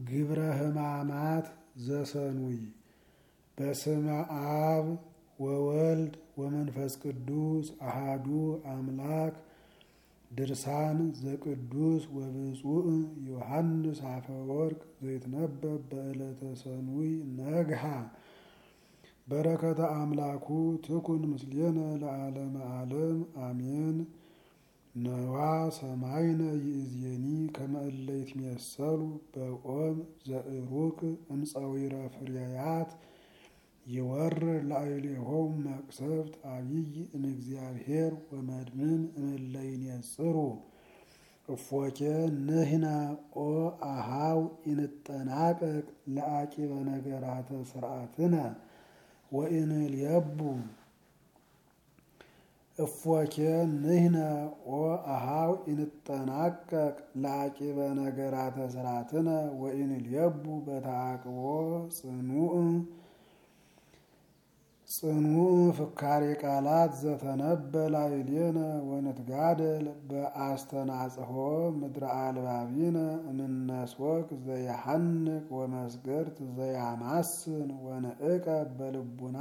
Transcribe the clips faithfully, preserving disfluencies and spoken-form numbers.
ግብረ ሕማማት ዘሰኑይ በስመ አብ ወወልድ ወመንፈስ ቅዱስ አሃዱ አምላክ። ድርሳን ዘቅዱስ ወብፁዕ ዮሐንስ አፈወርቅ ዘይትነበብ በዕለተ ሰኑይ ነግሃ። በረከተ አምላኩ ትኩን ምስሌነ ለዓለመ ዓለም አሜን። ነዋ ሰማይነ ይእዜኒ ከመ እለ ይትሜሰሉ በቆም ዘእሩቅ እምፀዊረ ፍሬያት ይወርድ ላዕሌሆሙ መቅሰፍት አቢይ እምእግዚአብሔር ወመድምን እምእለ ይኔጽሩ። እፎኬ ንሕነ ኦ አኀው ኢንጠናቀቅ ለአቂበ ነገራተ ስርዓትነ ወኢንልየቡ። እፎኬ ንሕነ ኦ አኀው ኢንጠናቀቅ ለአቂበ ነገራተ ስርዓትነ ወኢንልየቡ በተዓቅቦ ጽኑዕ ጽኑዕ ፍካሬ ቃላት ዘተነበለ ላዕሌነ ወንትጋደል በአስተናጽሖ ምድረ አልባቢነ እምነስወክ ዘየሐንቅ ወመስገርት ዘያማስን ወንዕቀብ በልቡና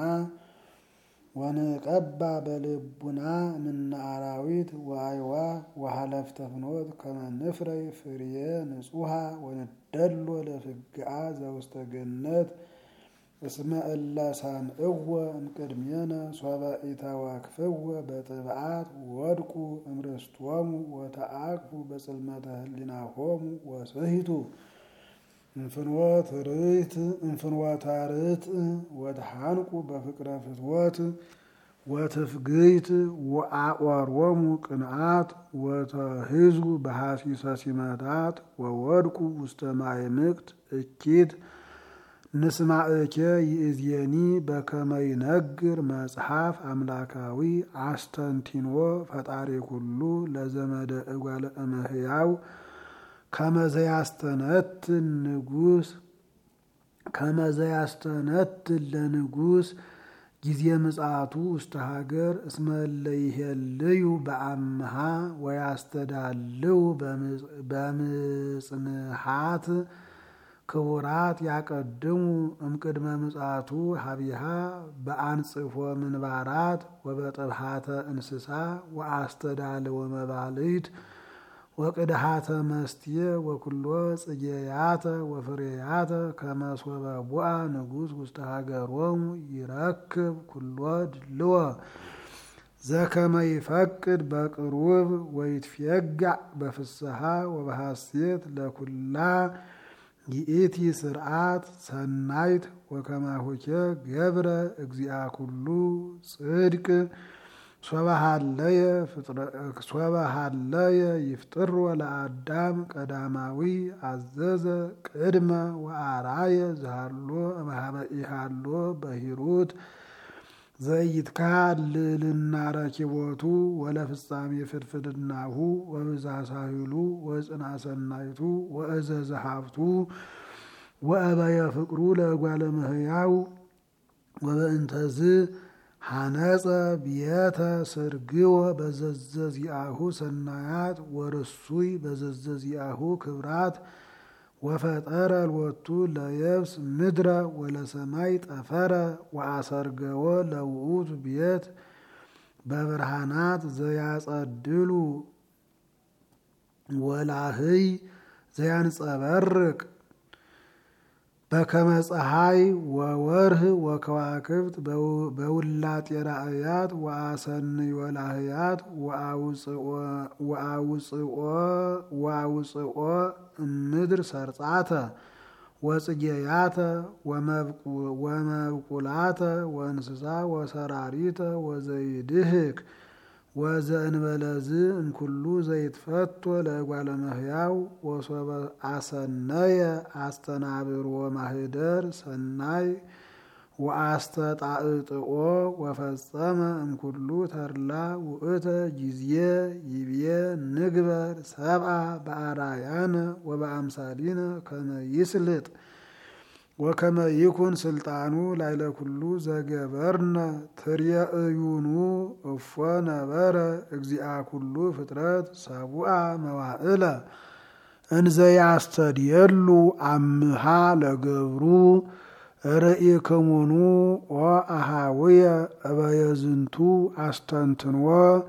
ወንቀባ በልቡና እምነ አራዊት ወአዕዋፍ ወሀለፍተ ፍኖት ከመ ንፍረይ ፍሬየ ንጹሐ ወንደሎ ለፍግአ ዘውስተ ገነት እስመ እለ ሰምዕዎ እምቅድሜነ ሶበ ኢተወክፍዎ በጥብዓት ወድቁ እምርስቶሙ ወተአቅፉ በጽልመተ ህሊናሆሙ ወስሒቱ እንፍኖተ ርትዕ ወተሐንቁ በፍቅረ ፍትወት ወትፍግይት ወአቆሮሙ ቅንዓት ወተሂዙ በሐሲሰ ሲመታት ወወድቁ ውስተ ማዕምቅት እኪት። ንስማዕኬ ይእዜኒ በከመ ይነግር መጽሐፍ አምላካዊ አስተንቲኖ ፈጣሪ ኩሉ ለዘመደ እጓለ እመሕያው ከመ ዘያስተነትን ንጉሥ ከመ ዘያስተነትን ለንጉሥ ጊዜ ምጽአቱ ውስተ ሀገር እስመ እለ ይሄልዩ በአምሃ ወያስተዳልው በምጽንሃት ክቡራት ያቀድሙ እምቅድመ ምጽአቱ ሀቢሃ በአንጽፎ ምንባራት ወበጥብሃተ እንስሳ ወአስተዳልወ መባልት ወቅድሃተ መስትየ ወኩሎ ጽጌያተ ወፍሬያተ ከመ ሶበ ቡአ ንጉሥ ውስተ ሀገሮሙ ይረክብ ኩሎ ድልዎ ዘከመ ይፈቅድ በቅሩብ ወይትፌጋዕ በፍስሓ ወበሐሴት ለኩላ ይእቲ ስርዓት ሰናይት ወከማሁኬ ገብረ እግዚአ ኩሉ ጽድቅ ሶበሃለየ ይፍጥሮ ለአዳም ቀዳማዊ አዘዘ ቅድመ ወአራየ ዝሃሎ እምኀበ ኢሃሎ በሂሩት ዘይትካል ልዕልና ረኪቦቱ ወለፍጻሜ ፍድፍድናሁ ወብዝኃ ሳህሉ ወጽንዓ ሰናይቱ ወእዘዘ ሀብቱ ወአበየ ፍቅሩ ለእጓለ እመሕያው ወበእንተዝ ሐነጸ ብየተ ስርግዎ በዘዘዚአሁ ሰናያት ወርሱይ በዘዘዚአሁ ክብራት ወፈጠረ ሎቱ ለየብስ ምድረ ወለሰማይ ጠፈረ ወአሰርገዎ ለውእቱ ቤት በብርሃናት ዘያጸድሉ ወላህይ ዘያንጸበርቅ በከመ ፀሐይ ወወርህ ወከዋክብት በውላጤ ራእያት ወአሰንዮ ላህያት ወአውፅኦ እምድር ሰርጻተ ወጽጌያተ ወመብቁላተ ወእንስሳ ወሰራሪተ ወዘይድህክ ወዘእንበለዝ እምኩሉ ዘይትፈቶ ለእጓለ እመሕያው ወሶበ አሰነየ አስተናብሮ ማህደር ሰናይ ወአስተጣዕጥኦ ወፈጸመ እምኩሉ ተድላ ውእተ ጊዜ ይብዬ ንግበር ሰብአ በአርአያነ ወበአምሳሊነ ከመ ይስልጥ ወከመ ይኩን ስልጣኑ ላዕለ ኩሉ ዘገበርነ ትርየእዩኑ እፎ ነበረ እግዚአ ኩሉ ፍጥረት ሰቡአ መዋዕለ እንዘ ያስተድየሉ አምሃ ለገብሩ ርኢክሙኑ ወአሃውየ እበየዝንቱ አስተንትንዎ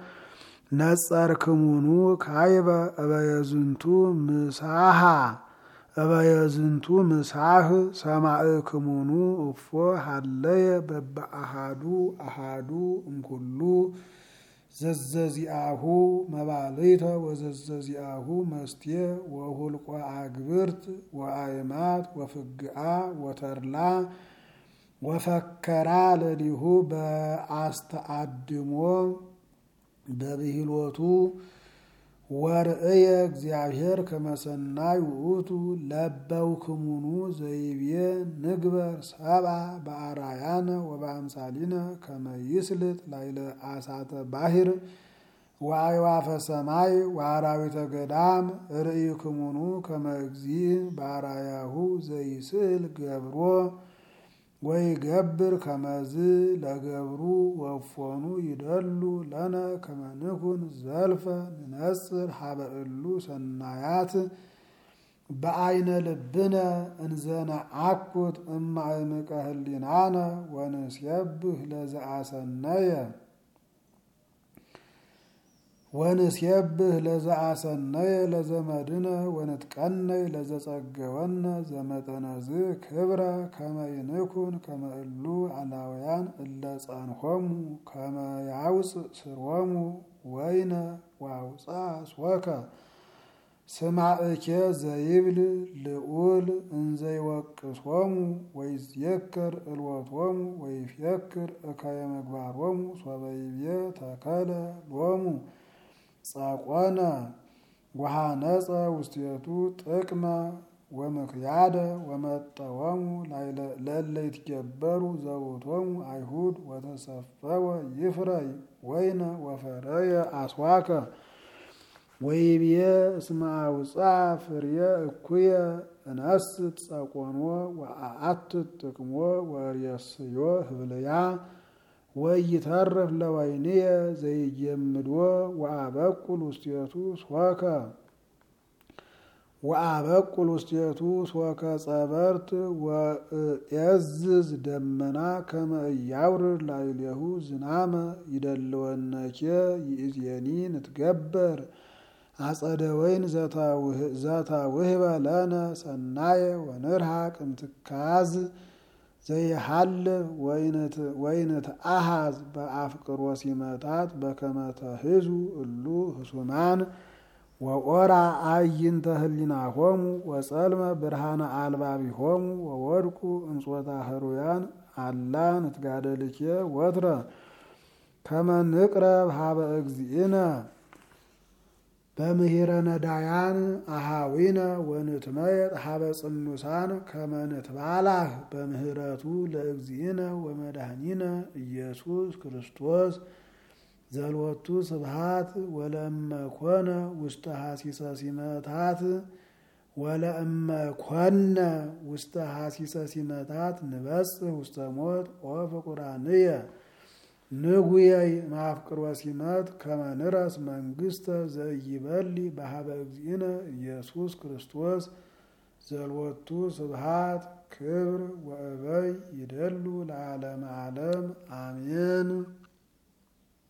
ነጸርክሙኑ ካይበ እበየዝንቱ ምሳሃ እበየዝንቱ ምሳህ ሰማዕክሙኑ እፎ ሀለየ በበአሃዱ አሃዱ እምኩሉ ዘዘዚአሁ መባልይተ ወዘዘዚአሁ መስትየ ወሁልቆ አግብርት ወአይማት ወፍግአ ወተርላ ወፈከራ ለሊሁ በአስተአድሞ በብሂሎቱ ወርእየ እግዚአብሔር ከመሰናይ ውእቱ ለበውክሙኑ ዘይቤ ንግበር ሰብአ በአራያነ ወበአምሳሊነ ከመይስልጥ ላይለ አሳተ ባሕር ወአዕዋፈ ሰማይ ወአራዊተ ገዳም ርእይክሙኑ ከመ እግዚእ በአራያሁ ዘይስእል ገብሮ ወይገብር ከመዝ ለገብሩ ወፎኑ ይደሉ ለነ ከመ ንኩን ዘልፈ ንነጽር ሀበ እሉ ሰናያት በአይነ ልብነ እንዘነአኩት እማእምቀ ህሊናነ ወንስየብህ ለዘአሰነየ ወንስየብህ ለዘአሰነየ ለዘመድነ ወንትቀነይ ለዘጸገወነ ዘመጠነዝ ክብረ ከመ ይንኩን ከመ እሉ አላውያን እለ ጸንሖሙ ከመ ያውፅእ ስሮሙ ወይነ ዋውፃ ሶከ ስማዕኬ ዘይብል ልዑል እንዘይወቅሶሙ ወይዝየከር እልወቶሙ ወይፍየክር እከየ ምግባሮሙ ሶበ ይቤ ተከለ ሎሙ ጸቆነ ወሃነጸ ውስቴቱ ጥቅመ ወምክያደ ወመጠወሙ ለእለ ይትገበሩ ዘውቶሙ አይሁድ ወተሰፈወ ይፍረይ ወይነ ወፈረየ አስዋከ ወይብየ እስመ አውፅአ ፍርየ እኩየ እነስት ጸቆኖ ወአአትት ጥቅሞ ወርእየስዮ ህብልያ ወይተርፍ ለወይንየ ዘይጀምድዎ ወአበቁል ውስቴቱ ሶከ ወአበቁል ውስቴቱ ሶከ ጸበርት ወእየዝዝ ደመና ከመ ኢያውርድ ላዕሌሁ ዝናመ ይደልወነኬ ይእዜኒ ንትገበር አጸደ ወይን ዘታውህበ ለነ ሰናየ ወንርሐቅ እምትካዝ ዘይሃልፍ ወይነት አሃዝ በአፍቅሮ ሲመታት በከመ ተህዙ እሉ ህሱማን ወቆራ አዕይንተ ህሊናሆሙ ወጸልመ ብርሃነ አልባቢሆሙ ወወድቁ እንጾታ ህሩያን አላ ንትጋደልኬ ወትረ ከመ ንቅረብ ሀበ እግዚእነ በምህረ ነዳያን አሃዊነ ወንትመየጥ ሀበ ጽኑሳን ከመ ንትባላህ በምህረቱ ለእግዚእነ ወመድኃኒነ ኢየሱስ ክርስቶስ ዘልወቱ ስብሐት ወለእመ ኮነ ውስተ ሐሲሰ ሲመታት ወለእመ ኮነ ውስተ ሐሲሰ ሲመታት ንበጽሕ ውስተ ሞት ወፍቁራንየ ንጉየይ ማፍቅሮ ሲመት ከመ ንረስ መንግሥተ ዘኢይበሊ በሀበ እግዚእነ ኢየሱስ ክርስቶስ ዘልወቱ ስብሐት ክብር ወእበይ ይደሉ ለዓለመ ዓለም አሜን።